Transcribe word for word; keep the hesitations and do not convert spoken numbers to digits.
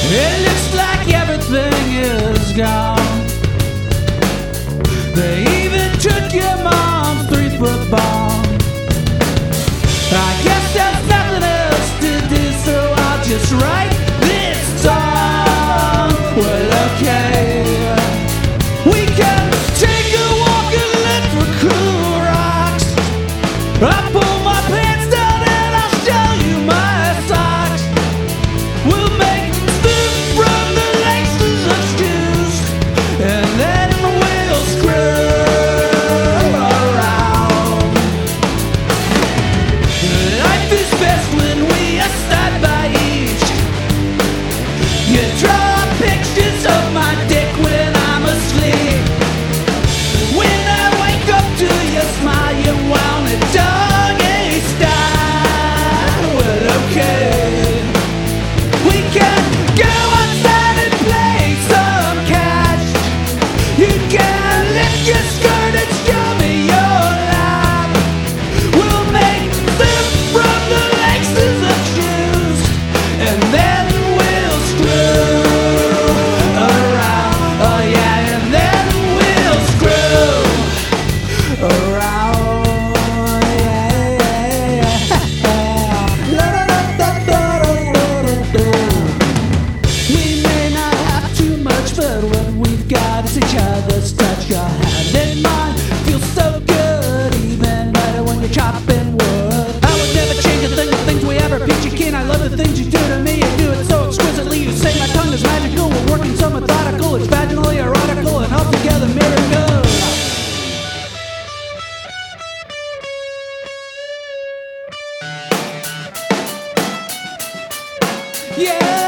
It looks like everything is gone. They even took your mom's three-foot ball. I guess there's nothing else to do, so I'll just write this song. Well, okay, we can take a walk and look for cool rocks. I pull my pants down and I'll show you my socks. We'll make food from the laces of shoes, and then we'll screw around. Life is best when we are side by each. You draw pictures of my dick when I'm asleep. When I wake up to your smile, you want a doggy style. Well, okay, we can go outside and play some catch. You can lift your skirt and show me your lap. We'll make soup from the laces of shoes, and then we'll screw around. Oh yeah, and then we'll screw around. Yeah, yeah, yeah. We may not have too much, but what we've got is each other's touch. Your hand in mine feels so good, even better when you're chopping wood. I would never change a thing, the things we ever peachy keen. I love the things you do to me, you do it so exquisitely. You say my tongue is magical, we're working so methodical. It's vaginally erotical and altogether miracle. Yeah.